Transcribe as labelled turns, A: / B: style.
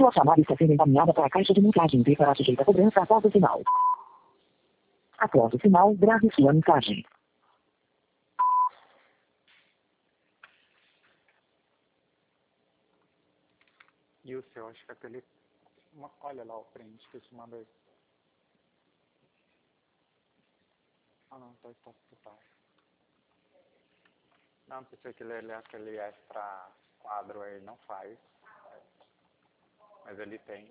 A: Sua chamada está sendo encaminhada para a caixa de mensagem e será sujeita a cobrança após o sinal. Após o sinal, grave sua mensagem.
B: E o seu, acho que aquele... Olha lá o print que eu te mandei. Ah, não, tá por baixo. Não, pensei que ele é aquele extra quadro aí, não faz. Mas ele tem.